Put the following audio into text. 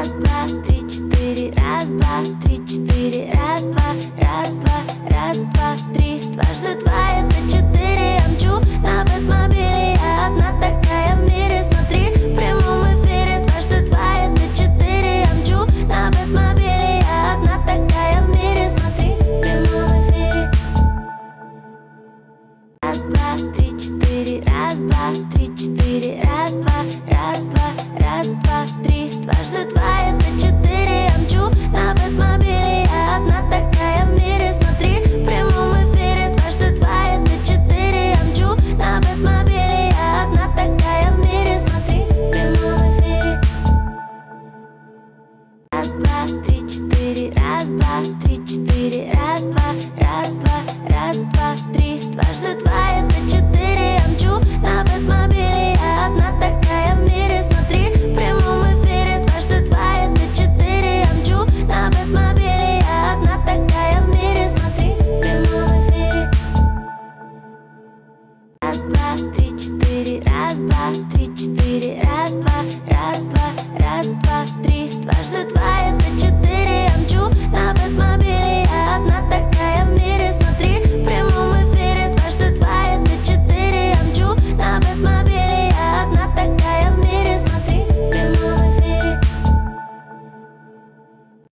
Раз, два, три, четыре. Раз, два, три, четыре. Раз, два, раз, два, три. Дважды два — это четыре. Я мчу на Бэтмобиле, я одна такая в мире. Смотри, в прямом эфире. Дважды два — это четыре. Я мчу на Бэтмобиле, я одна такая в мире. Смотри, в прямом эфире. Раз, два, три, четыре. Раз, два, три, четыре. Раз, два, три. Дважды два — это четыре. Я мчу на Бэтмобиле, я одна такая в мире. Смотри, в прямом эфире. Дважды два — это четыре. Я мчу на Бэтмобиле, я одна такая в мире. Смотри, в прямом эфире. Раз, два, три, четыре. Раз, два, три, четыре. Раз, два, три. Дважды два — это четыре. Я мчу на Бэтмобиле, я одна такая в мире. Смотри, в прямом эфире. Дважды два — это четыре. Я мчу на Бэтмобиле, я одна такая в мире. Смотри, в прямом эфире. Раз, два, три, четыре. Раз, два, три, четыре. Раз, два, три.